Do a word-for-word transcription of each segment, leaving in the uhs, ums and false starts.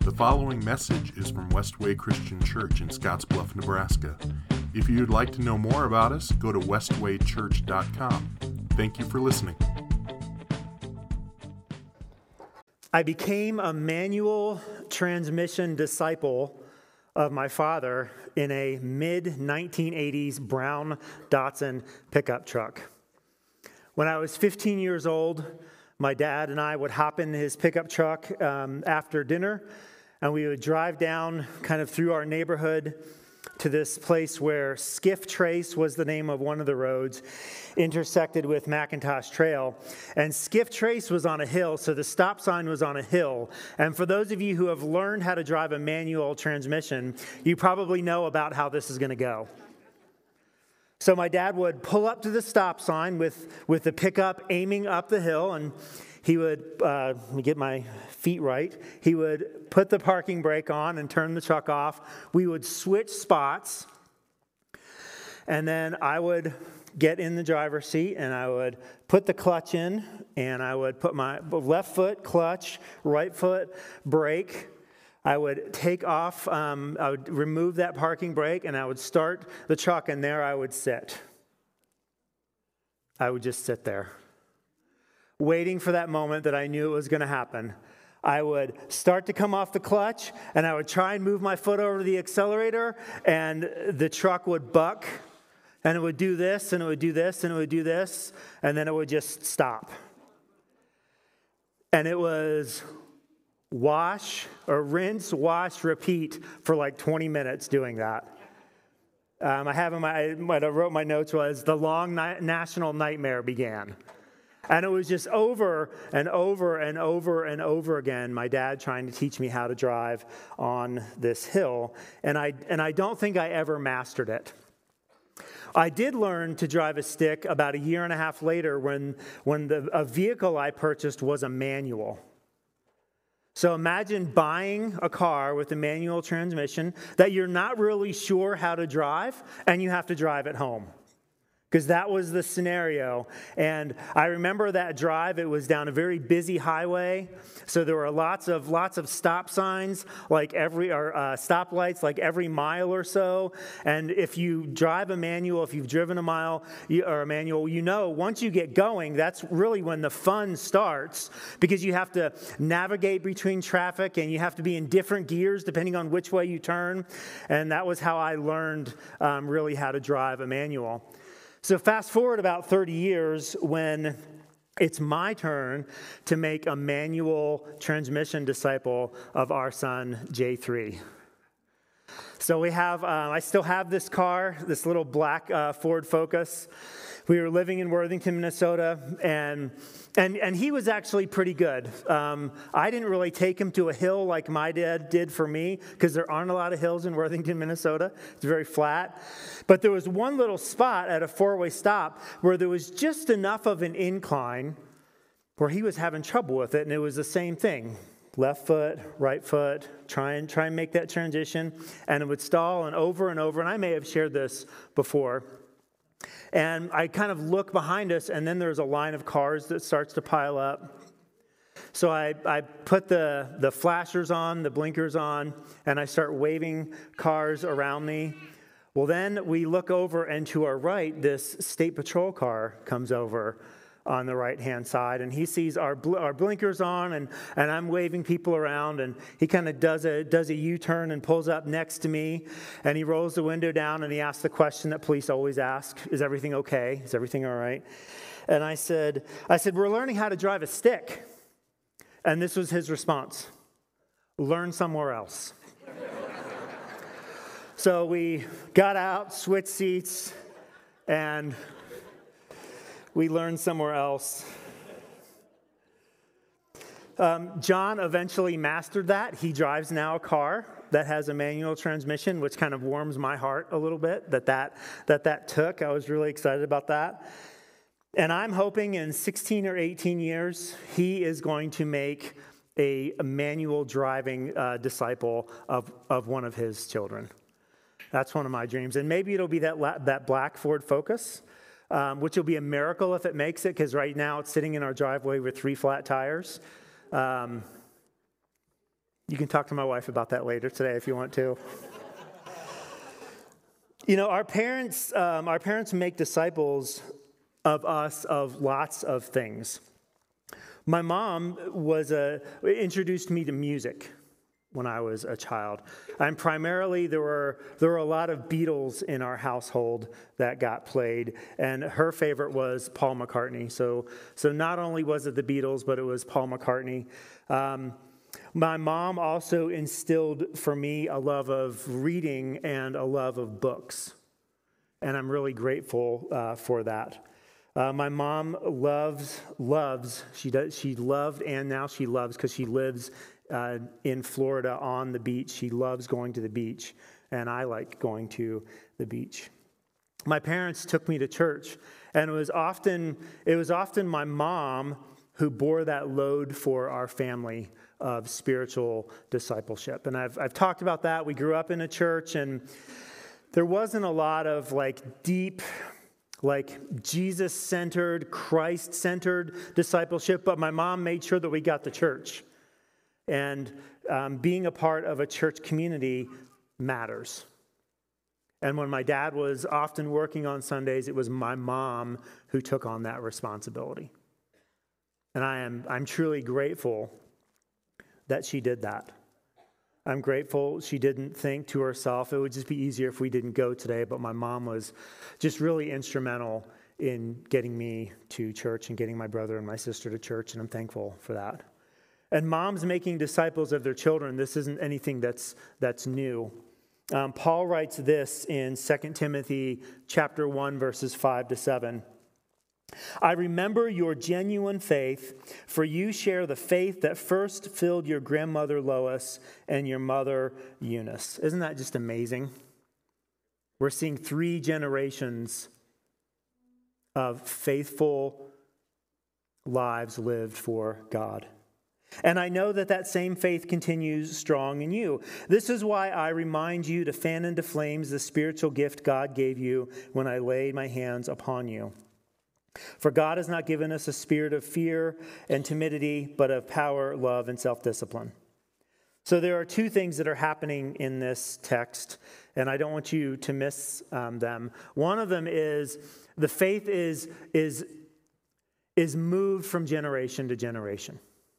The following message is from Westway Christian Church in Scottsbluff, Nebraska. If you'd like to know more about us, go to westway church dot com. Thank you for listening. I became a manual transmission disciple of my father in a mid nineteen eighties brown Datsun pickup truck. When I was fifteen years old, my dad and I would hop in his pickup truck um, after dinner, and we would drive down kind of through our neighborhood to this place where Skiff Trace was the name of one of the roads, intersected with McIntosh Trail. And Skiff Trace was on a hill, so the stop sign was on a hill. And for those of you who have learned how to drive a manual transmission, you probably know about how this is going to go. So my dad would pull up to the stop sign with, with the pickup aiming up the hill, and he would, uh, let me get my feet right, he would put the parking brake on and turn the truck off. We would switch spots, and then I would get in the driver's seat, and I would put the clutch in, and I would put my left foot clutch, right foot brake. I would take off, um, I would remove that parking brake, and I would start the truck, and there I would sit. I would just sit there, waiting for that moment that I knew it was going to happen. I would start to come off the clutch, and I would try and move my foot over to the accelerator, and the truck would buck, and it would do this, and it would do this, and it would do this, and then it would just stop. And it was wash, or rinse, wash, repeat for like twenty minutes doing that. Um, I have in my, what I wrote my notes was, the long ni- national nightmare began. And it was just over and over and over and over again, my dad trying to teach me how to drive on this hill. And I and I don't think I ever mastered it. I did learn to drive a stick about a year and a half later when, when the, a vehicle I purchased was a manual. So imagine buying a car with a manual transmission that you're not really sure how to drive, and you have to drive it home. Because that was the scenario. And I remember that drive. It was down a very busy highway. So there were lots of lots of stop signs, like every, or uh, stoplights, like every mile or so. And if you drive a manual, if you've driven a mile you, or a manual, you know once you get going, that's really when the fun starts. Because you have to navigate between traffic, and you have to be in different gears depending on which way you turn. And that was how I learned um, really how to drive a manual. So fast forward about thirty years when it's my turn to make a manual transmission disciple of our son, J three. So we have, uh, I still have this car, this little black uh, Ford Focus. We were living in Worthington, Minnesota, and and and he was actually pretty good. Um, I didn't really take him to a hill like my dad did for me, because there aren't a lot of hills in Worthington, Minnesota. It's very flat. But there was one little spot at a four-way stop where there was just enough of an incline where he was having trouble with it, and it was the same thing. Left foot, right foot, try and, try and make that transition, and it would stall, and over and over, and I may have shared this before. And I kind of look behind us, and then there's a line of cars that starts to pile up. So I, I put the, the flashers on, the blinkers on, and I start waving cars around me. Well, then we look over, and to our right, this state patrol car comes over on the right-hand side, and he sees our bl- our blinkers on, and, and I'm waving people around, and he kind of does a does a U-turn and pulls up next to me, and he rolls the window down, and he asks the question that police always ask: "Is everything okay? Is everything all right?" And I said, I said, "We're learning how to drive a stick," and this was his response: "Learn somewhere else." So we got out, switched seats, and we learned somewhere else. Um, John eventually mastered that. He drives now a car that has a manual transmission, which kind of warms my heart a little bit that that, that, that took. I was really excited about that. And I'm hoping in sixteen or eighteen years, he is going to make a, a manual driving uh, disciple of, of one of his children. That's one of my dreams. And maybe it'll be that la- that black Ford Focus, um, which will be a miracle if it makes it, because right now it's sitting in our driveway with three flat tires. Um, You can talk to my wife about that later today if you want to. You know, our parents, um, our parents make disciples of us of lots of things. My mom was a, introduced me to music when I was a child. And primarily there were there were a lot of Beatles in our household that got played, and her favorite was Paul McCartney. So so not only was it the Beatles, but it was Paul McCartney. Um, my mom also instilled for me a love of reading and a love of books, and I'm really grateful uh, for that. Uh, my mom loves, loves, she does, she loved and now she loves because she lives uh, in Florida on the beach. She loves going to the beach, and I like going to the beach. My parents took me to church, and it was often, it was often my mom who bore that load for our family of spiritual discipleship. And I've, I've talked about that. We grew up in a church, and there wasn't a lot of like deep, like Jesus-centered, Christ-centered discipleship, but my mom made sure that we got to church. And um, being a part of a church community matters. And when my dad was often working on Sundays, it was my mom who took on that responsibility. And I am I'm truly grateful that she did that. I'm grateful she didn't think to herself, it would just be easier if we didn't go today, but my mom was just really instrumental in getting me to church and getting my brother and my sister to church, and I'm thankful for that. And moms making disciples of their children, this isn't anything that's that's new. Um, Paul writes this in Second Timothy chapter one, verses five to seven. I remember your genuine faith, for you share the faith that first filled your grandmother Lois and your mother Eunice. Isn't that just amazing? We're seeing three generations of faithful lives lived for God. And I know that that same faith continues strong in you. This is why I remind you to fan into flames the spiritual gift God gave you when I laid my hands upon you. For God has not given us a spirit of fear and timidity, but of power, love, and self-discipline. So there are two things that are happening in this text, and I don't want you to miss um, them. One of them is the faith is, is, is moved from generation to generation.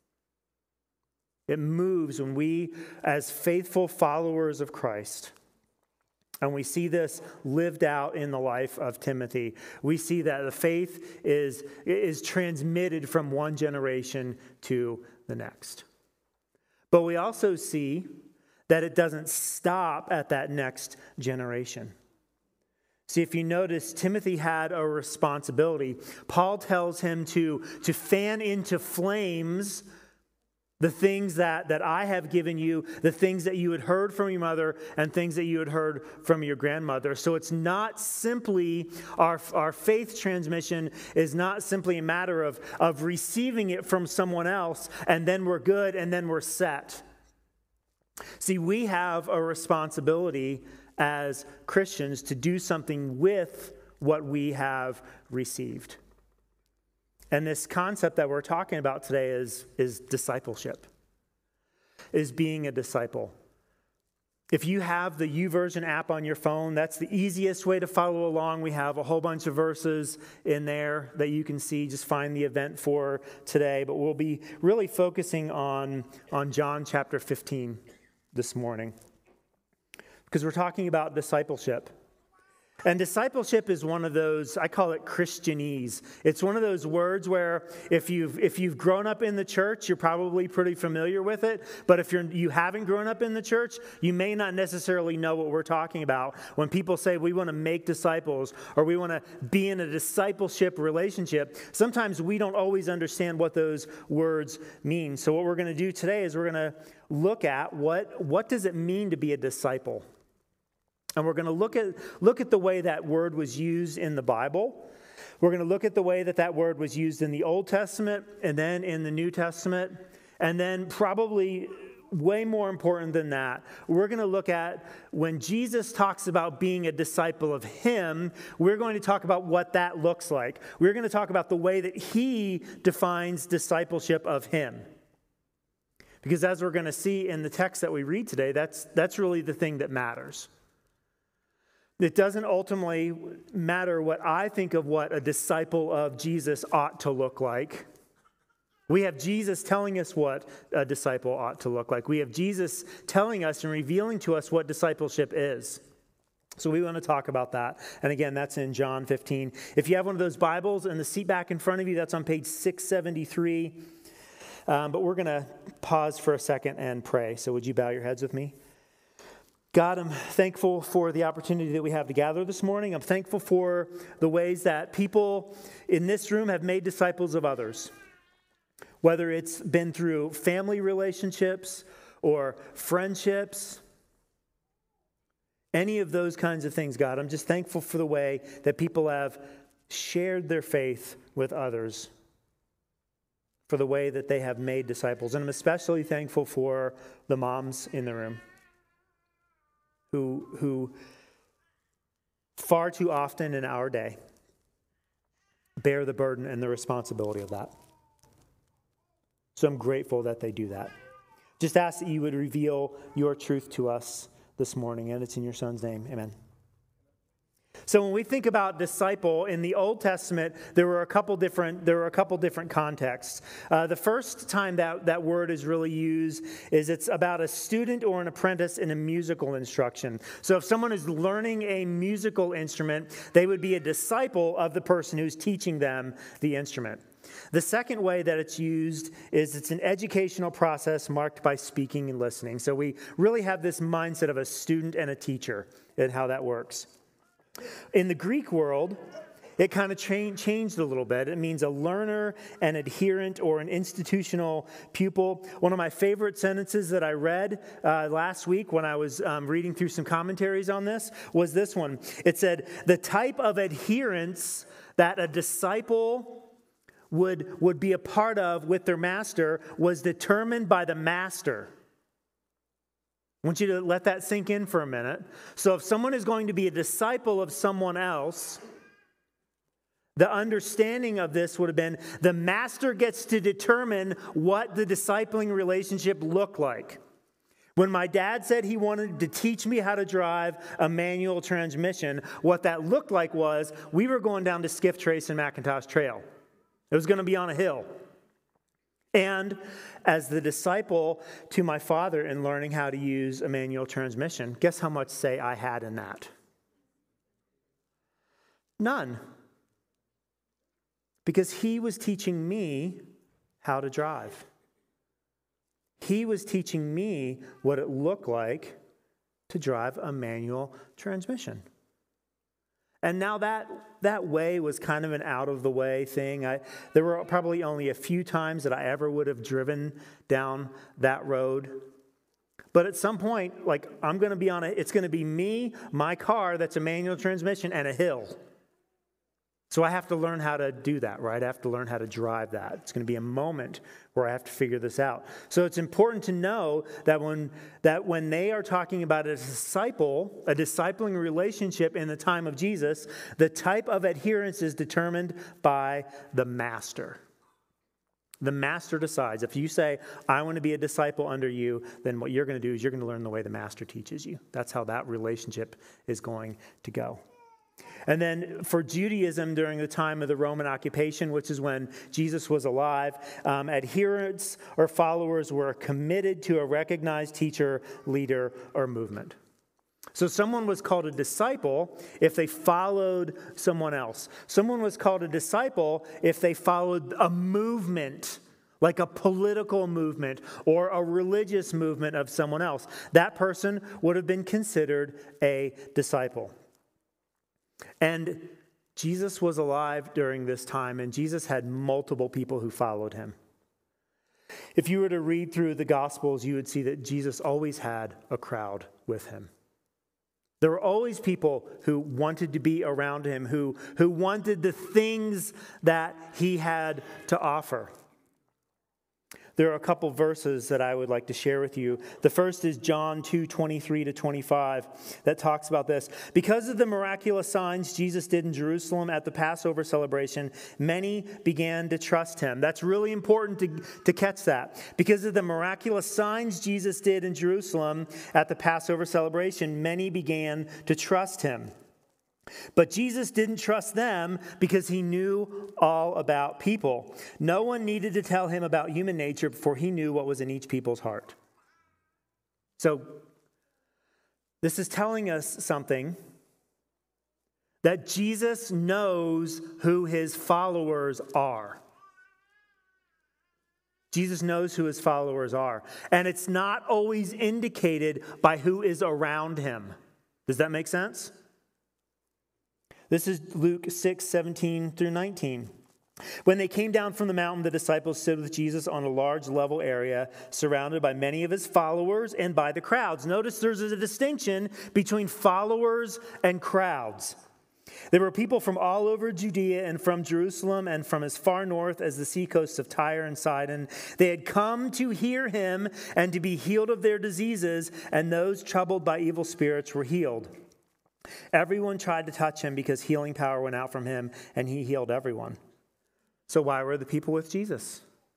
It moves when we, as faithful followers of Christ, and we see this lived out in the life of Timothy. We see that the faith is, is transmitted from one generation to the next. But we also see that it doesn't stop at that next generation. See, if you notice, Timothy had a responsibility. Paul tells him to, to fan into flames the things that, that I have given you, the things that you had heard from your mother and things that you had heard from your grandmother. So it's not simply, our, our faith transmission is not simply a matter of, of receiving it from someone else and then we're good and then we're set. See, we have a responsibility as Christians to do something with what we have received. And this concept that we're talking about today is, is discipleship, is being a disciple. If you have the YouVersion app on your phone, that's the easiest way to follow along. We have a whole bunch of verses in there that you can see. Just find the event for today. But we'll be really focusing on, on John chapter fifteen this morning, because we're talking about discipleship. And discipleship is one of those, I call it Christianese. It's one of those words where if you've if you've grown up in the church, you're probably pretty familiar with it. But if you're you haven't grown up in the church, you may not necessarily know what we're talking about. When people say we want to make disciples or we want to be in a discipleship relationship, sometimes we don't always understand what those words mean. So what we're going to do today is we're going to look at what what does it mean to be a disciple? And we're going to look at look at the way that word was used in the Bible. We're going to look at the way that that word was used in the Old Testament and then in the New Testament. And then probably way more important than that, we're going to look at when Jesus talks about being a disciple of him, we're going to talk about what that looks like. We're going to talk about the way that he defines discipleship of him. Because as we're going to see in the text that we read today, that's, that's really the thing that matters. It doesn't ultimately matter what I think of what a disciple of Jesus ought to look like. We have Jesus telling us what a disciple ought to look like. We have Jesus telling us and revealing to us what discipleship is. So we want to talk about that. And again, that's in John fifteen. If you have one of those Bibles in the seat back in front of you, that's on page six seventy-three. Um, but we're going to pause for a second and pray. So would you bow your heads with me? God, I'm thankful for the opportunity that we have to gather this morning. I'm thankful for the ways that people in this room have made disciples of others. Whether it's been through family relationships or friendships, any of those kinds of things, God, I'm just thankful for the way that people have shared their faith with others, for the way that they have made disciples. And I'm especially thankful for the moms in the room who, who far too often in our day bear the burden and the responsibility of that. So I'm grateful that they do that. Just ask that you would reveal your truth to us this morning, and it's in your Son's name. Amen. So when we think about disciple in the Old Testament, there were a couple different there were a couple different contexts. Uh, the first time that that word is really used is it's about a student or an apprentice in a musical instruction. So if someone is learning a musical instrument, they would be a disciple of the person who's teaching them the instrument. The second way that it's used is it's an educational process marked by speaking and listening. So we really have this mindset of a student and a teacher and how that works. In the Greek world, it kind of cha- changed a little bit. It means a learner, an adherent, or an institutional pupil. One of my favorite sentences that I read uh, last week when I was um, reading through some commentaries on this was this one. It said, the type of adherence that a disciple would, would be a part of with their master was determined by the master. I want you to let that sink in for a minute. So if someone is going to be a disciple of someone else, the understanding of this would have been the master gets to determine what the discipling relationship looked like. When my dad said he wanted to teach me how to drive a manual transmission, what that looked like was we were going down to Skiff Trace and McIntosh Trail. It was going to be on a hill. And as the disciple to my father in learning how to use a manual transmission, guess how much say I had in that? None. Because he was teaching me how to drive. He was teaching me what it looked like to drive a manual transmission. And now that that way was kind of an out-of-the-way thing. I, there were probably only a few times that I ever would have driven down that road. But at some point, like, I'm going to be on a, it's going to be me, my car that's a manual transmission, and a hill. So I have to learn how to do that, right? I have to learn how to drive that. It's going to be a moment where I have to figure this out. So it's important to know that when that when they are talking about a disciple, a discipling relationship in the time of Jesus, the type of adherence is determined by the master. The master decides. If you say, I want to be a disciple under you, then what you're going to do is you're going to learn the way the master teaches you. That's how that relationship is going to go. And then for Judaism during the time of the Roman occupation, which is when Jesus was alive, um, adherents or followers were committed to a recognized teacher, leader, or movement. So someone was called a disciple if they followed someone else. Someone was called a disciple if they followed a movement, like a political movement or a religious movement of someone else. That person would have been considered a disciple. And Jesus was alive during this time, and Jesus had multiple people who followed him. If you were to read through the Gospels, you would see that Jesus always had a crowd with him. There were always people who wanted to be around him, who, who wanted the things that he had to offer. There are a couple verses that I would like to share with you. The first is John two, twenty-three to twenty-five, that talks about this. Because of the miraculous signs Jesus did in Jerusalem at the Passover celebration, many began to trust him. That's really important to, to catch that. Because of the miraculous signs Jesus did in Jerusalem at the Passover celebration, many began to trust him. But Jesus didn't trust them because he knew all about people. No one needed to tell him about human nature before he knew what was in each people's heart. So, this is telling us something, that Jesus knows who his followers are. Jesus knows who his followers are. And it's not always indicated by who is around him. Does that make sense? This is Luke six, seventeen through nineteen. When they came down from the mountain, the disciples stood with Jesus on a large level area, surrounded by many of his followers and by the crowds. Notice there's a distinction between followers and crowds. There were people from all over Judea and from Jerusalem and from as far north as the seacoasts of Tyre and Sidon. They had come to hear him and to be healed of their diseases, and those troubled by evil spirits were healed. Everyone tried to touch him because healing power went out from him, and he healed everyone. So why were the people with Jesus?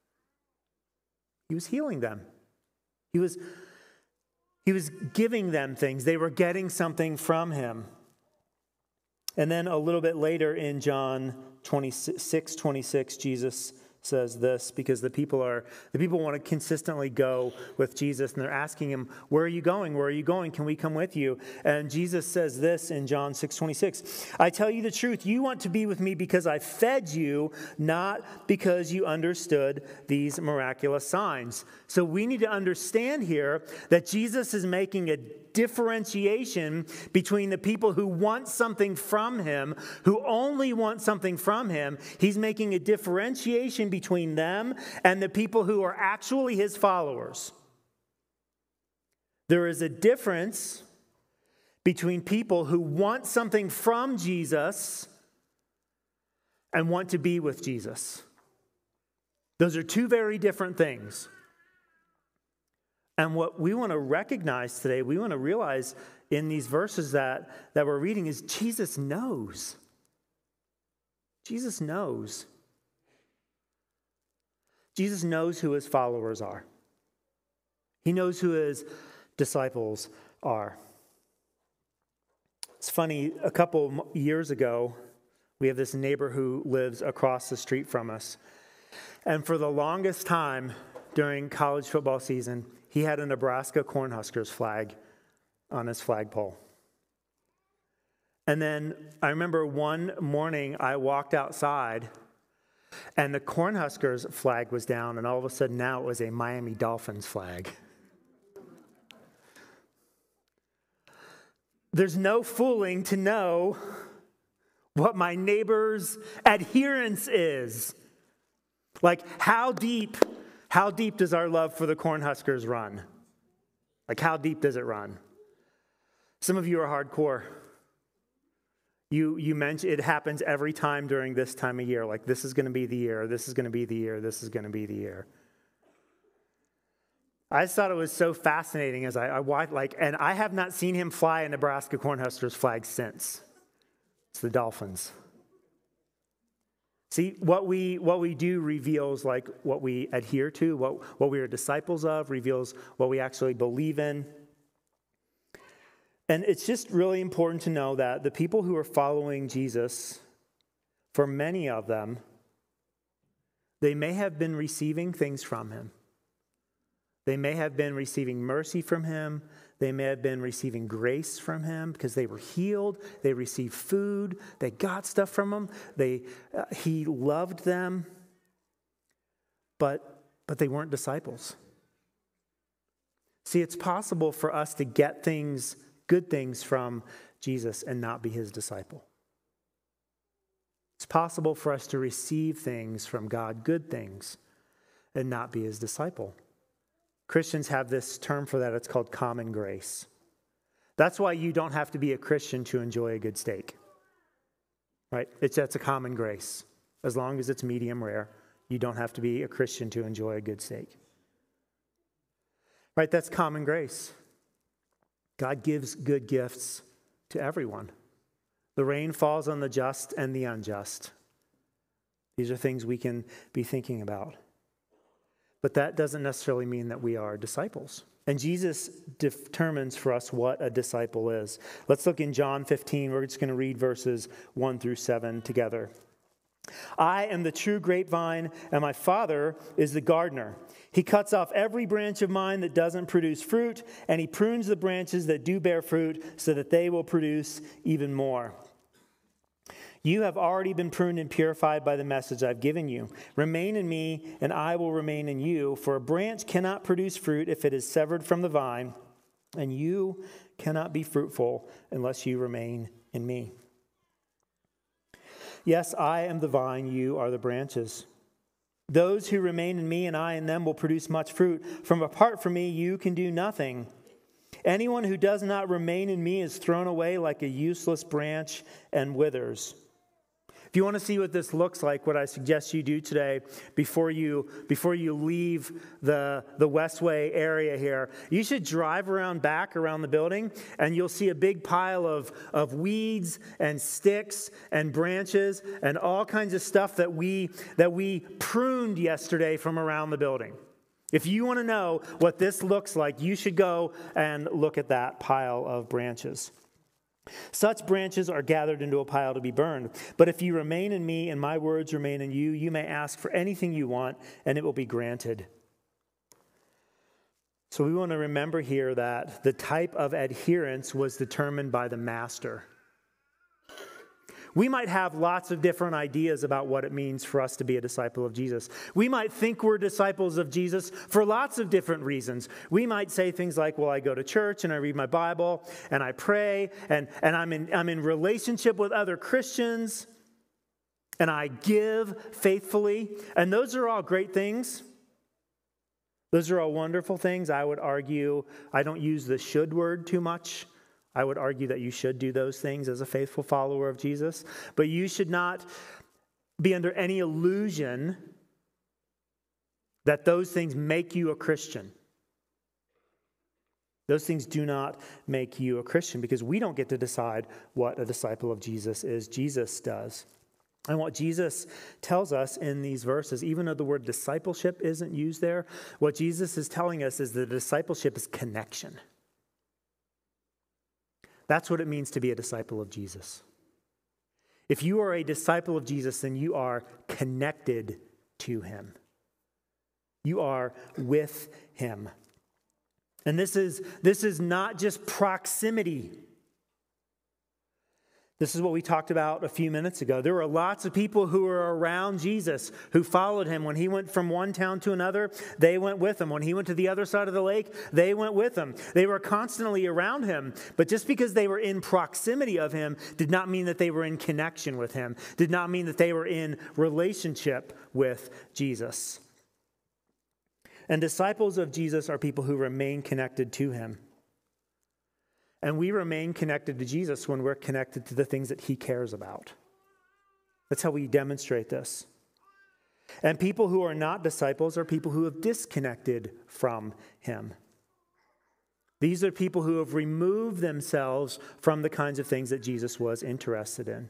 He was healing them. He was, he was giving them things. They were getting something from him. And then a little bit later in John twenty-six, twenty-six, Jesus says this, because the people are the people want to consistently go with Jesus, and they're asking him, where are you going? Where are you going? Can we come with you? And Jesus says this in John six, twenty-six. I tell you the truth, you want to be with me because I fed you, not because you understood these miraculous signs. So we need to understand here that Jesus is making a differentiation between the people who want something from him, who only want something from him. He's making a differentiation between them and the people who are actually his followers. There is a difference between people who want something from Jesus and want to be with Jesus. Those are two very different things. And what we want to recognize today, we want to realize in these verses that, that we're reading is Jesus knows. Jesus knows. Jesus knows who his followers are. He knows who his disciples are. It's funny, a couple years ago, we have this neighbor who lives across the street from us. And for the longest time during college football season, he had a Nebraska Cornhuskers flag on his flagpole. And then I remember one morning I walked outside and the Cornhuskers flag was down, and all of a sudden now it was a Miami Dolphins flag. There's no fooling to know what my neighbor's adherence is. Like, how deep How deep does our love for the Cornhuskers run? Like, how deep does it run? Some of you are hardcore. You you mentioned it happens every time during this time of year. Like, this is going to be the year, this is going to be the year, this is going to be the year. I just thought it was so fascinating as I, I watched, like, and I have not seen him fly a Nebraska Cornhuskers flag since. It's the Dolphins. See, what we what we do reveals like what we adhere to, what, what we are disciples of, reveals what we actually believe in. And it's just really important to know that the people who are following Jesus, for many of them, they may have been receiving things from him. They may have been receiving mercy from him. They may have been receiving grace from him because they were healed. They received food. They got stuff from him. They, uh, he loved them. But, but they weren't disciples. See, it's possible for us to get things, good things from Jesus and not be his disciple. It's possible for us to receive things from God, good things, and not be his disciple. Christians have this term for that. It's called common grace. That's why you don't have to be a Christian to enjoy a good steak. Right? It's that's a common grace. As long as it's medium rare, you don't have to be a Christian to enjoy a good steak. Right? That's common grace. God gives good gifts to everyone. The rain falls on the just and the unjust. These are things we can be thinking about. But that doesn't necessarily mean that we are disciples. And Jesus determines for us what a disciple is. Let's look in John fifteen. We're just going to read verses one through seven together. I am the true grapevine, and my Father is the gardener. He cuts off every branch of mine that doesn't produce fruit, and he prunes the branches that do bear fruit so that they will produce even more. You have already been pruned and purified by the message I've given you. Remain in me, and I will remain in you. For a branch cannot produce fruit if it is severed from the vine, and you cannot be fruitful unless you remain in me. Yes, I am the vine, you are the branches. Those who remain in me and I in them will produce much fruit. From apart from me, you can do nothing. Anyone who does not remain in me is thrown away like a useless branch and withers. If you want to see what this looks like, what I suggest you do today before you before you leave the, the Westway area here, you should drive around back around the building and you'll see a big pile of, of weeds and sticks and branches and all kinds of stuff that we that we pruned yesterday from around the building. If you want to know what this looks like, you should go and look at that pile of branches. Such branches are gathered into a pile to be burned. But if you remain in me and my words remain in you, you may ask for anything you want and it will be granted. So we want to remember here that the type of adherence was determined by the master. We might have lots of different ideas about what it means for us to be a disciple of Jesus. We might think we're disciples of Jesus for lots of different reasons. We might say things like, well, I go to church and I read my Bible and I pray and, and I'm in, I'm in relationship with other Christians and I give faithfully. And those are all great things. Those are all wonderful things. I would argue I don't use the should word too much. I would argue that you should do those things as a faithful follower of Jesus, but you should not be under any illusion that those things make you a Christian. Those things do not make you a Christian because we don't get to decide what a disciple of Jesus is. Jesus does. And what Jesus tells us in these verses, even though the word discipleship isn't used there, what Jesus is telling us is that discipleship is connection. That's what it means to be a disciple of Jesus. If you are a disciple of Jesus, then you are connected to him. You are with him. And this is, this is not just proximity. This is what we talked about a few minutes ago. There were lots of people who were around Jesus, who followed him. When he went from one town to another, they went with him. When he went to the other side of the lake, they went with him. They were constantly around him. But just because they were in proximity of him did not mean that they were in connection with him, did not mean that they were in relationship with Jesus. And disciples of Jesus are people who remain connected to him. And we remain connected to Jesus when we're connected to the things that he cares about. That's how we demonstrate this. And people who are not disciples are people who have disconnected from him. These are people who have removed themselves from the kinds of things that Jesus was interested in.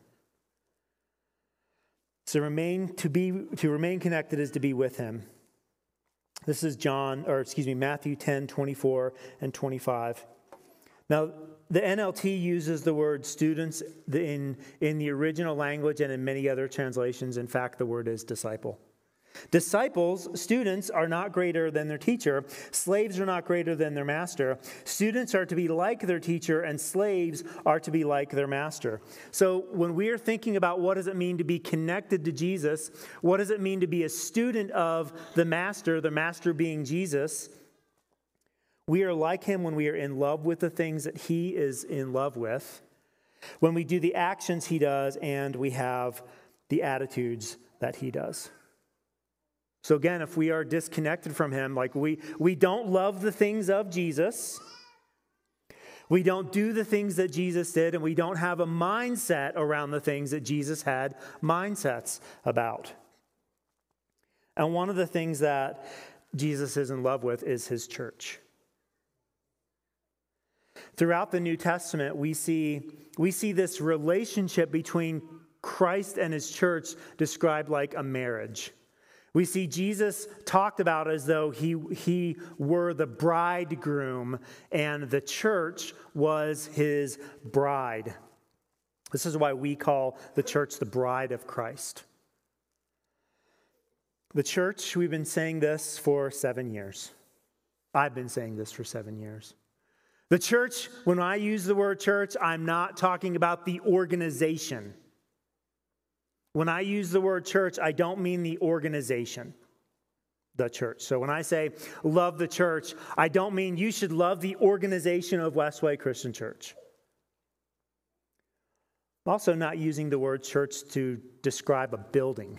So remain to be to remain connected is to be with him. This is John, or excuse me, Matthew ten, twenty-four and twenty-five. Now, the N L T uses the word students in, in the original language and in many other translations. In fact, the word is disciple. Disciples, students, are not greater than their teacher. Slaves are not greater than their master. Students are to be like their teacher, and slaves are to be like their master. So when we are thinking about what does it mean to be connected to Jesus, what does it mean to be a student of the master, the master being Jesus, we are like him when we are in love with the things that he is in love with, when we do the actions he does, and we have the attitudes that he does. So again, if we are disconnected from him, like we, we don't love the things of Jesus, we don't do the things that Jesus did, and we don't have a mindset around the things that Jesus had mindsets about. And one of the things that Jesus is in love with is his church. Throughout the New Testament, we see, we see this relationship between Christ and his church described like a marriage. We see Jesus talked about as though he, he were the bridegroom and the church was his bride. This is why we call the church the bride of Christ. The church, we've been saying this for seven years. I've been saying this for seven years. The church, when I use the word church, I'm not talking about the organization. When I use the word church, I don't mean the organization, the church. So when I say love the church, I don't mean you should love the organization of Westway Christian Church. I'm also not using the word church to describe a building.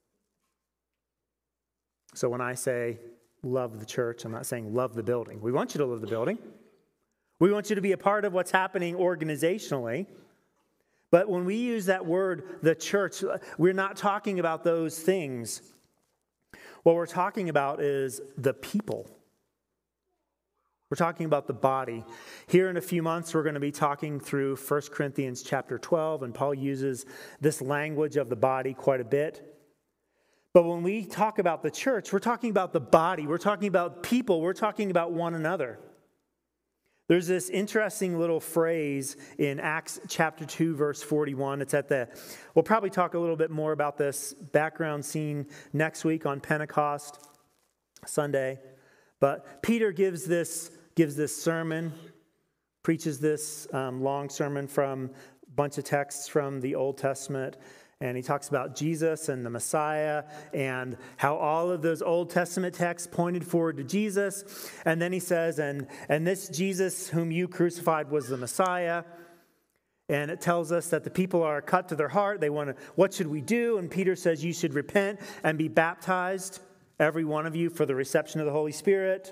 So when I say love the church, I'm not saying love the building. We want you to love the building. We want you to be a part of what's happening organizationally. But when we use that word, the church, we're not talking about those things. What we're talking about is the people. We're talking about the body. Here in a few months, we're going to be talking through First Corinthians chapter twelve, and Paul uses this language of the body quite a bit. But when we talk about the church, we're talking about the body. We're talking about people. We're talking about one another. There's this interesting little phrase in Acts chapter two, verse forty-one. It's at the, we'll probably talk a little bit more about this background scene next week on Pentecost Sunday. But Peter gives this, gives this sermon, preaches this um, long sermon from a bunch of texts from the Old Testament. And he talks about Jesus and the Messiah and how all of those Old Testament texts pointed forward to Jesus. And then he says, and, and this Jesus whom you crucified was the Messiah. And it tells us that the people are cut to their heart. They want to, what should we do? And Peter says, you should repent and be baptized, every one of you, for the reception of the Holy Spirit.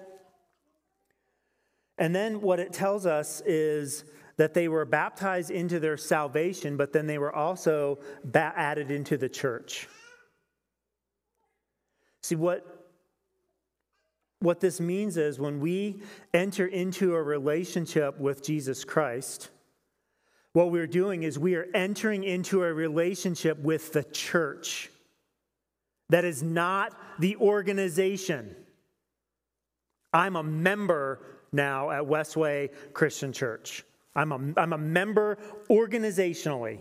And then what it tells us is that they were baptized into their salvation, but then they were also ba- added into the church. See, what, what this means is when we enter into a relationship with Jesus Christ, what we're doing is we are entering into a relationship with the church. That is not the organization. I'm a member now at Westway Christian Church. I'm a, I'm a member organizationally.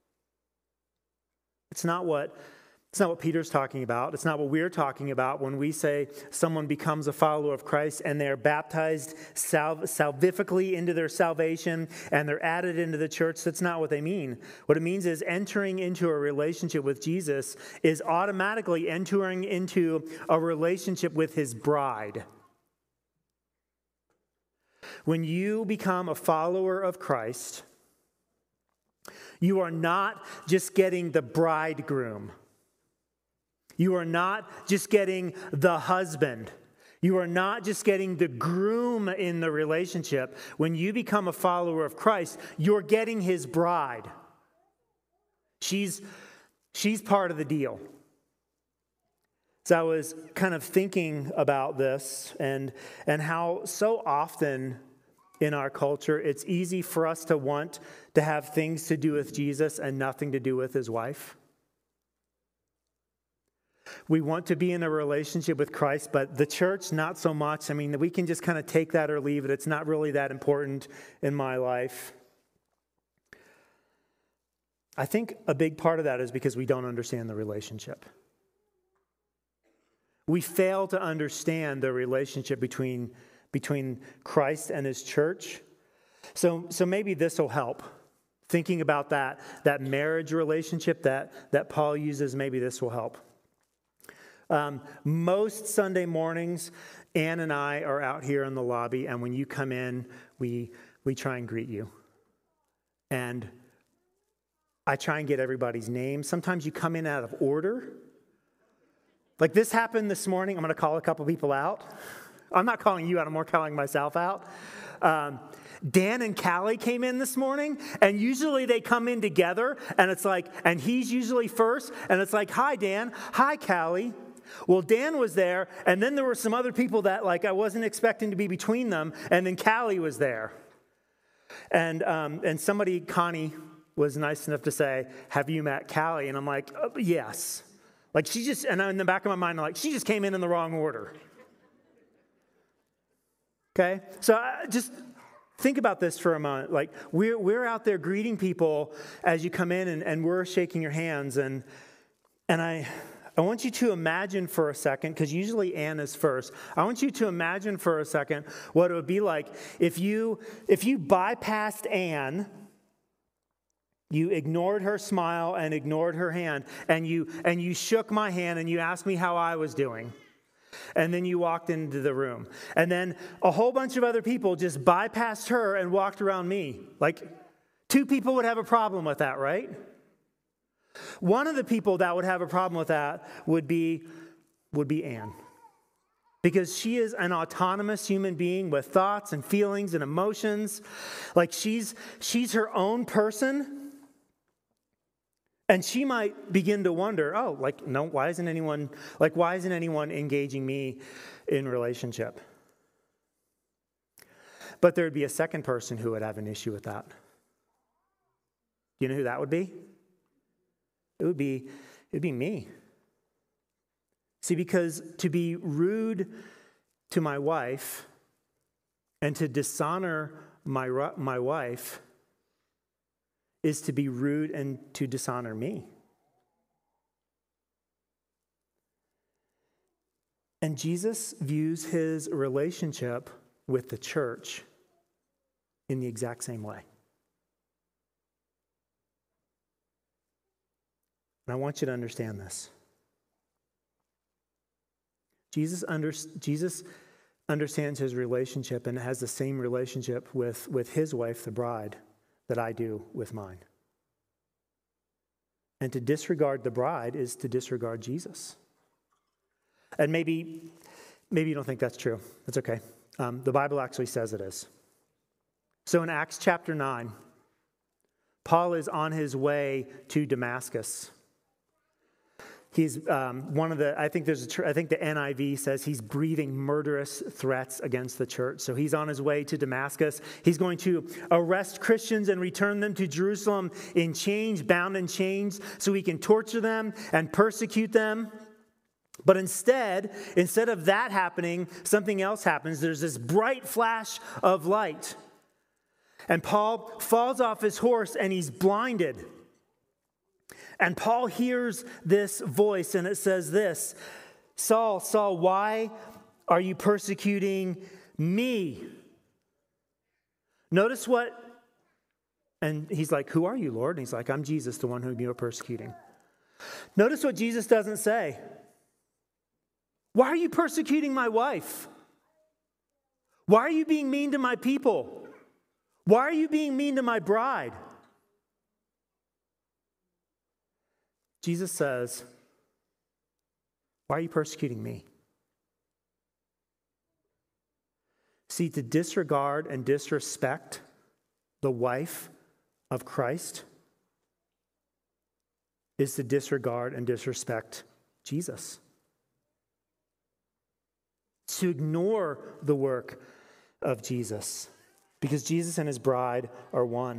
It's not what, it's not what Peter's talking about. It's not what we're talking about when we say someone becomes a follower of Christ and they're baptized salv- salvifically into their salvation and they're added into the church. That's not what they mean. What it means is entering into a relationship with Jesus is automatically entering into a relationship with his bride. When you become a follower of Christ, you are not just getting the bridegroom. You are not just getting the husband. You are not just getting the groom in the relationship. When you become a follower of Christ, you're getting his bride. She's, she's part of the deal. So I was kind of thinking about this and, and how so often in our culture, it's easy for us to want to have things to do with Jesus and nothing to do with his wife. We want to be in a relationship with Christ, but the church, not so much. I mean, we can just kind of take that or leave it. It's not really that important in my life. I think a big part of that is because we don't understand the relationship. We fail to understand the relationship between, between Christ and his church. So, so maybe this will help. Thinking about that, that marriage relationship that, that Paul uses, maybe this will help. Um, most Sunday mornings, Ann and I are out here in the lobby, and when you come in, we we try and greet you. And I try and get everybody's name. Sometimes you come in out of order. Like this happened this morning. I'm going to call a couple people out. I'm not calling you out. I'm more calling myself out. Um, Dan and Callie came in this morning, and usually they come in together, and it's like, and he's usually first, and it's like, hi, Dan. Hi, Callie. Well, Dan was there, and then there were some other people that, like, I wasn't expecting to be between them, and then Callie was there. And um, and somebody, Connie, was nice enough to say, have you met Callie? And I'm like, oh, yes. Like she just, and in the back of my mind, I'm like, she just came in in the wrong order. Okay? So I just think about this for a moment. Like we're, we're out there greeting people as you come in and, and we're shaking your hands. And, and I, I want you to imagine for a second, because usually Ann is first. I want you to imagine for a second what it would be like if you, if you bypassed Ann, you ignored her smile and ignored her hand, and you, and you shook my hand and you asked me how I was doing. And then you walked into the room. And then a whole bunch of other people just bypassed her and walked around me. Like, two people would have a problem with that, right? One of the people that would have a problem with that would be, would be Ann. Because she is an autonomous human being with thoughts and feelings and emotions. Like, she's, she's her own person. And she might begin to wonder, oh, like, no, why isn't anyone, like, why isn't anyone engaging me in relationship? But there'd be a second person who would have an issue with that. You know who that would be? It would be, it'd be me. See, because to be rude to my wife and to dishonor my, my wife is to be rude and to dishonor me. And Jesus views his relationship with the church in the exact same way. And I want you to understand this. Jesus, under, Jesus understands his relationship and has the same relationship with, with his wife, the bride, that I do with mine. And to disregard the bride is to disregard Jesus. And maybe, maybe you don't think that's true. That's okay. Um, the Bible actually says it is. So in Acts chapter nine, Paul is on his way to Damascus. He's um, one of the, I think there's a, tr- I think the N I V says he's breathing murderous threats against the church. So he's on his way to Damascus. He's going to arrest Christians and return them to Jerusalem in chains, bound in chains, so he can torture them and persecute them. But instead, instead of that happening, something else happens. There's this bright flash of light. And Paul falls off his horse and he's blinded. And Paul hears this voice, and it says this, Saul, Saul, why are you persecuting me? Notice what, and he's like, who are you, Lord? And he's like, I'm Jesus, the one whom you are persecuting. Notice what Jesus doesn't say. Why are you persecuting my wife? Why are you being mean to my people? Why are you being mean to my bride? Jesus says, why are you persecuting me? See, to disregard and disrespect the wife of Christ is to disregard and disrespect Jesus. To ignore the work of Jesus, because Jesus and his bride are one.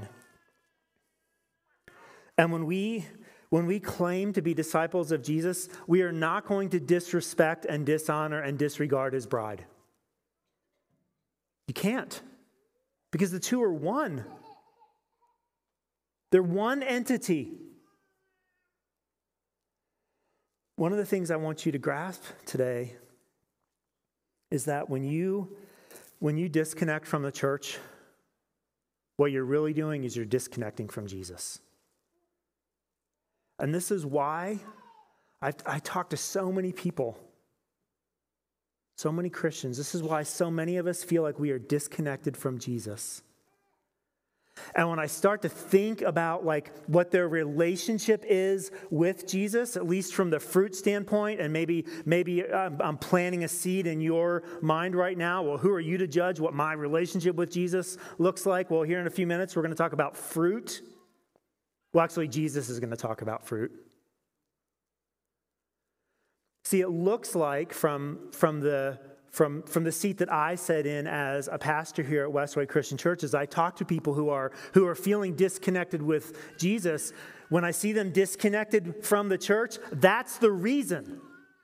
And when we When we claim to be disciples of Jesus, we are not going to disrespect and dishonor and disregard his bride. You can't, because the two are one. They're one entity. One of the things I want you to grasp today is that when you, when you disconnect from the church, what you're really doing is you're disconnecting from Jesus. And this is why I, I talk to so many people, so many Christians. This is why so many of us feel like we are disconnected from Jesus. And when I start to think about like what their relationship is with Jesus, at least from the fruit standpoint, and maybe maybe I'm, I'm planting a seed in your mind right now. Well, who are you to judge what my relationship with Jesus looks like? Well, here in a few minutes, we're going to talk about fruit. Well, actually, Jesus is going to talk about fruit. See, it looks like from, from, the, from, from the seat that I sit in as a pastor here at Westway Christian Church, as I talk to people who are who are feeling disconnected with Jesus, when I see them disconnected from the church, that's the reason.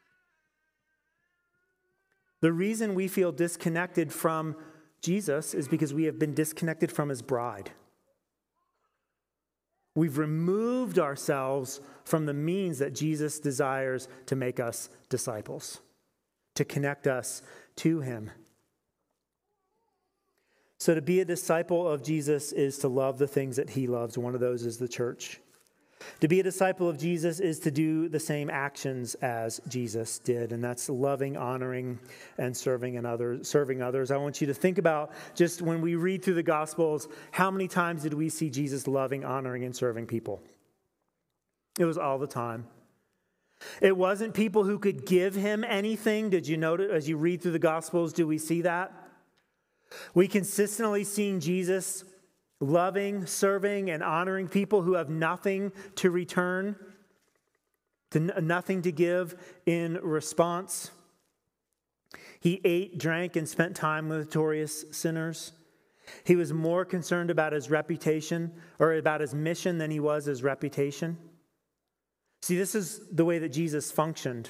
The reason we feel disconnected from Jesus is because we have been disconnected from his bride. We've removed ourselves from the means that Jesus desires to make us disciples, to connect us to him. So to be a disciple of Jesus is to love the things that he loves. One of those is the church. To be a disciple of Jesus is to do the same actions as Jesus did, and that's loving, honoring, and serving and others, serving others. I want you to think about, just when we read through the Gospels, how many times did we see Jesus loving, honoring, and serving people? It was all the time. It wasn't people who could give him anything. Did you notice as you read through the Gospels, do we see that? We consistently seen Jesus loving, serving, and honoring people who have nothing to return, to n- nothing to give in response. He ate, drank, and spent time with notorious sinners. He was more concerned about his reputation or about his mission than he was his reputation. See, this is the way that Jesus functioned.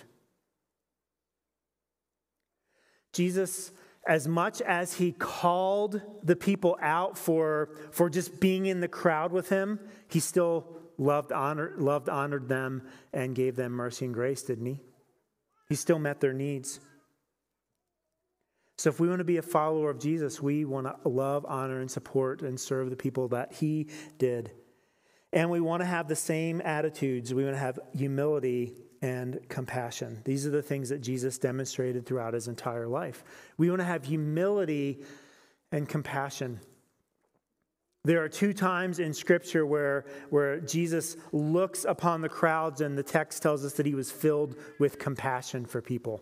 Jesus, as much as he called the people out for, for just being in the crowd with him, he still loved, honor, loved, honored them and gave them mercy and grace, didn't he? He still met their needs. So if we want to be a follower of Jesus, we want to love, honor, and support and serve the people that he did. And we want to have the same attitudes. We want to have humility and compassion. These are the things that Jesus demonstrated throughout his entire life. We want to have humility and compassion. There are two times in Scripture where, where Jesus looks upon the crowds, and the text tells us that he was filled with compassion for people.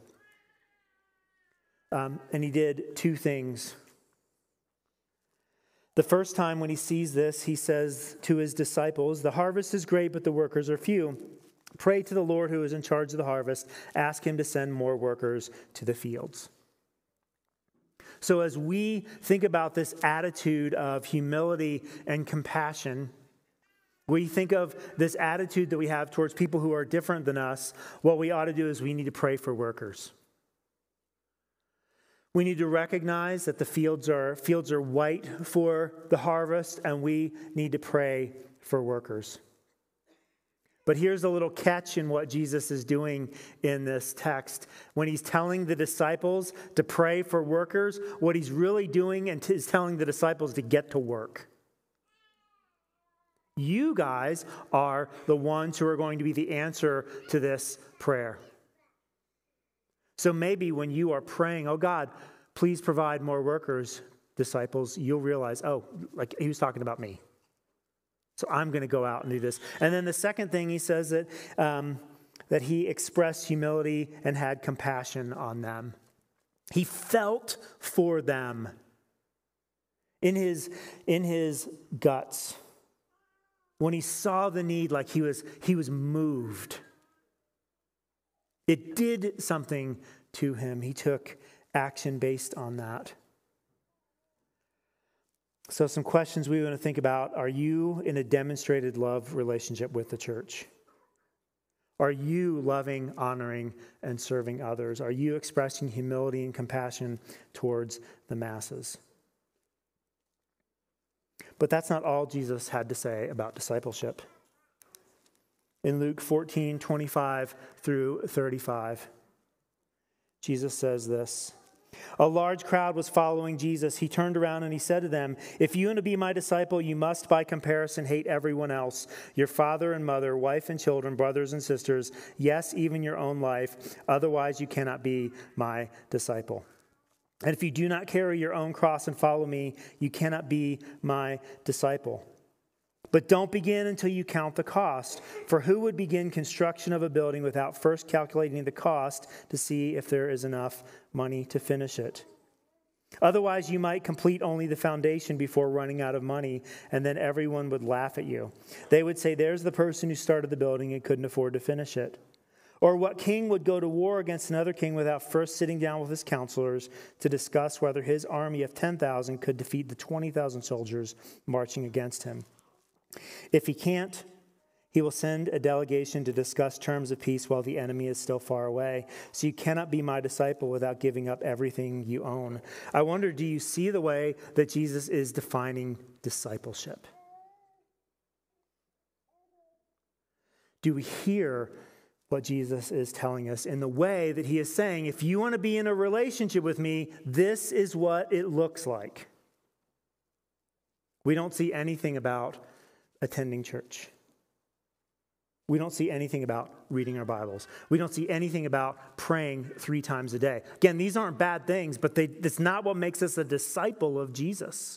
Um, and he did two things. The first time when he sees this, he says to his disciples, "The harvest is great, but the workers are few. Pray to the Lord who is in charge of the harvest. Ask him to send more workers to the fields." So as we think about this attitude of humility and compassion, we think of this attitude that we have towards people who are different than us, what we ought to do is we need to pray for workers. We need to recognize that the fields are fields are white for the harvest, and we need to pray for workers. But here's a little catch in what Jesus is doing in this text. When he's telling the disciples to pray for workers, what he's really doing is telling the disciples to get to work. You guys are the ones who are going to be the answer to this prayer. So maybe when you are praying, "Oh God, please provide more workers," disciples, you'll realize, oh, like he was talking about me. So I'm going to go out and do this. And then the second thing he says that um, that he expressed humility and had compassion on them. He felt for them in his in his guts. When he saw the need, like he was he was moved. It did something to him. He took action based on that. So some questions we want to think about. Are you in a demonstrated love relationship with the church? Are you loving, honoring, and serving others? Are you expressing humility and compassion towards the masses? But that's not all Jesus had to say about discipleship. In Luke fourteen, twenty-five through thirty-five, Jesus says this: "A large crowd was following Jesus. He turned around and he said to them, 'If you want to be my disciple, you must by comparison hate everyone else, your father and mother, wife and children, brothers and sisters, yes, even your own life. Otherwise you cannot be my disciple. And if you do not carry your own cross and follow me, you cannot be my disciple. But don't begin until you count the cost. For who would begin construction of a building without first calculating the cost to see if there is enough money to finish it? Otherwise, you might complete only the foundation before running out of money, and then everyone would laugh at you. They would say, "There's the person who started the building and couldn't afford to finish it." Or what king would go to war against another king without first sitting down with his counselors to discuss whether his army of ten thousand could defeat the twenty thousand soldiers marching against him? If he can't, he will send a delegation to discuss terms of peace while the enemy is still far away. So you cannot be my disciple without giving up everything you own. I wonder, do you see the way that Jesus is defining discipleship? Do we hear what Jesus is telling us in the way that he is saying, if you want to be in a relationship with me, this is what it looks like? We don't see anything about attending church. We don't see anything about reading our Bibles. We don't see anything about praying three times a day. Again, these aren't bad things, but they, that's not what makes us a disciple of Jesus.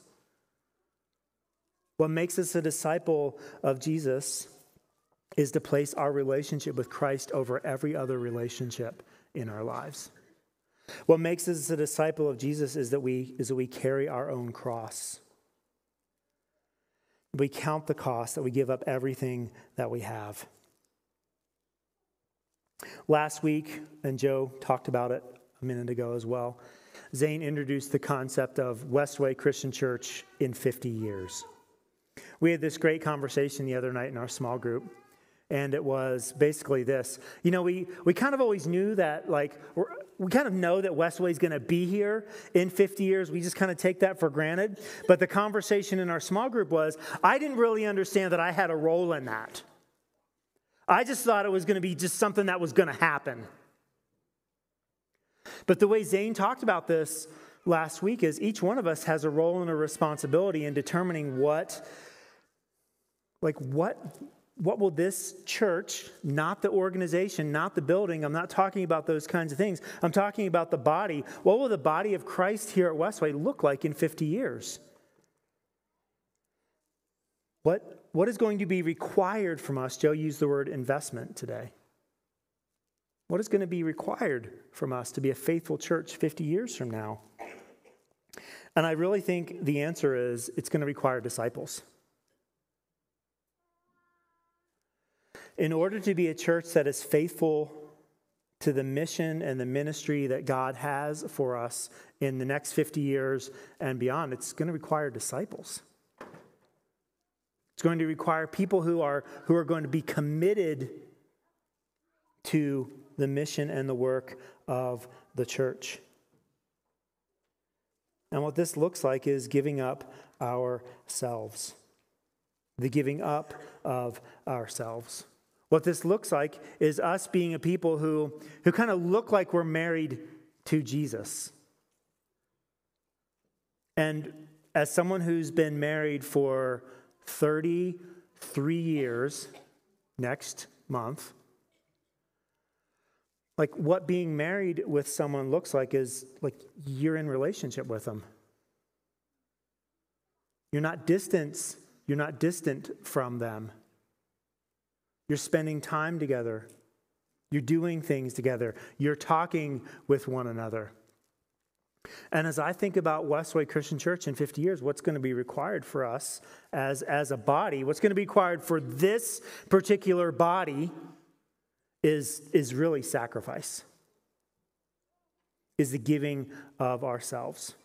What makes us a disciple of Jesus is to place our relationship with Christ over every other relationship in our lives. What makes us a disciple of Jesus is that we, is that we carry our own cross. We count the cost, that we give up everything that we have. Last week, and Joe talked about it a minute ago as well, Zane introduced the concept of Westway Christian Church in fifty years. We had this great conversation the other night in our small group, and it was basically this. You know, we, we kind of always knew that, like, we're, we kind of know that Westway is going to be here in fifty years. We just kind of take that for granted. But the conversation in our small group was, I didn't really understand that I had a role in that. I just thought it was going to be just something that was going to happen. But the way Zane talked about this last week is each one of us has a role and a responsibility in determining what, like what, what will this church, not the organization, not the building, I'm not talking about those kinds of things. I'm talking about the body. What will the body of Christ here at Westway look like in fifty years? What What is going to be required from us? Joe used the word investment today. What is going to be required from us to be a faithful church fifty years from now? And I really think the answer is it's going to require disciples. In order to be a church that is faithful to the mission and the ministry that God has for us in the next fifty years and beyond, it's going to require disciples. It's going to require people who are, who are going to be committed to the mission and the work of the church. And what this looks like is giving up ourselves. The giving up of ourselves. What this looks like is us being a people who, who kind of look like we're married to Jesus. And as someone who's been married for thirty-three years next month, like what being married with someone looks like is like you're in relationship with them. You're not distant, you're not distant from them. You're spending time together. You're doing things together. You're talking with one another. And as I think about Westway Christian Church in fifty years, what's going to be required for us as, as a body, what's going to be required for this particular body is, is really sacrifice, is the giving of ourselves.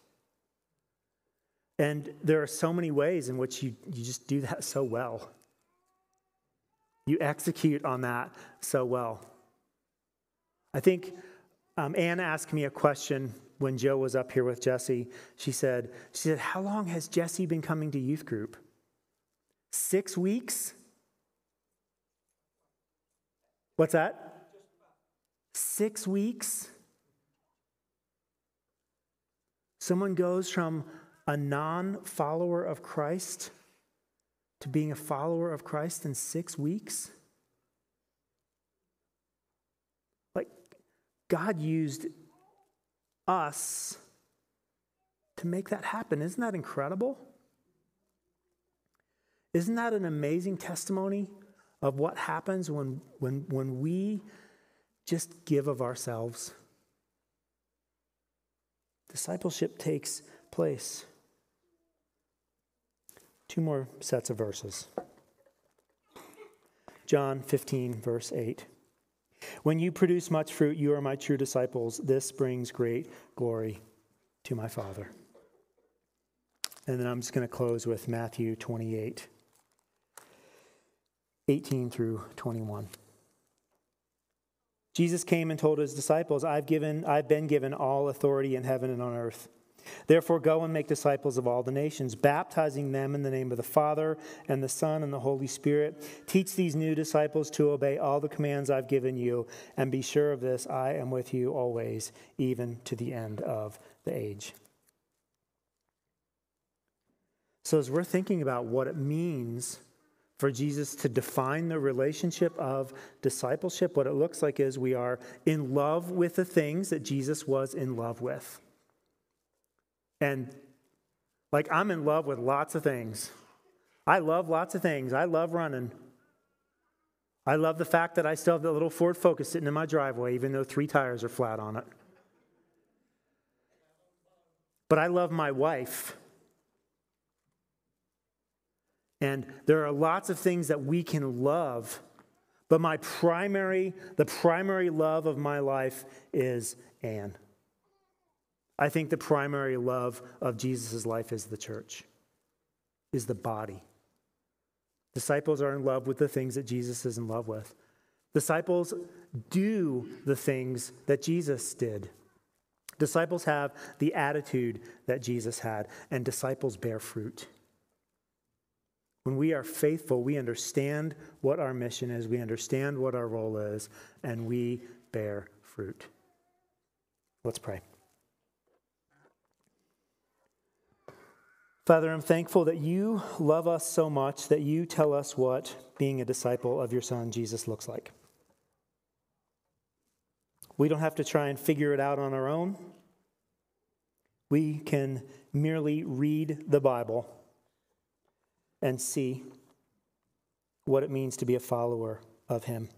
And there are so many ways in which you, you just do that so well. You execute on that so well. I think um, Anne asked me a question when Joe was up here with Jesse. She said, she said, how long has Jesse been coming to youth group? Six weeks? What's that? Six weeks? Someone goes from a non-follower of Christ to being a follower of Christ in six weeks? Like, God used us to make that happen. Isn't that incredible? Isn't that an amazing testimony of what happens when, when, when we just give of ourselves? Discipleship takes place. Two more sets of verses. John fifteen, verse eight. When you produce much fruit, you are my true disciples. This brings great glory to my Father. And then I'm just going to close with Matthew twenty-eight, eighteen through twenty-one. Jesus came and told his disciples, I've given, I've been given all authority in heaven and on earth. Therefore, go and make disciples of all the nations, baptizing them in the name of the Father and the Son and the Holy Spirit. Teach these new disciples to obey all the commands I've given you, and be sure of this, I am with you always, even to the end of the age. So as we're thinking about what it means for Jesus to define the relationship of discipleship, what it looks like is we are in love with the things that Jesus was in love with. And like I'm in love with lots of things. I love lots of things. I love running. I love the fact that I still have that little Ford Focus sitting in my driveway, even though three tires are flat on it. But I love my wife. And there are lots of things that we can love. But my primary, the primary love of my life is Anne. I think the primary love of Jesus' life is the church, is the body. Disciples are in love with the things that Jesus is in love with. Disciples do the things that Jesus did. Disciples have the attitude that Jesus had, and disciples bear fruit. When we are faithful, we understand what our mission is, we understand what our role is, and we bear fruit. Let's pray. Father, I'm thankful that you love us so much that you tell us what being a disciple of your Son, Jesus, looks like. We don't have to try and figure it out on our own. We can merely read the Bible and see what it means to be a follower of him.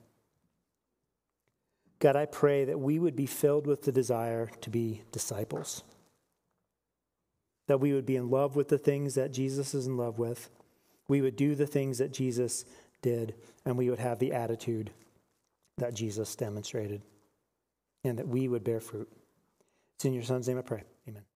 God, I pray that we would be filled with the desire to be disciples. That we would be in love with the things that Jesus is in love with. We would do the things that Jesus did, and we would have the attitude that Jesus demonstrated, and that we would bear fruit. It's in your Son's name I pray. Amen.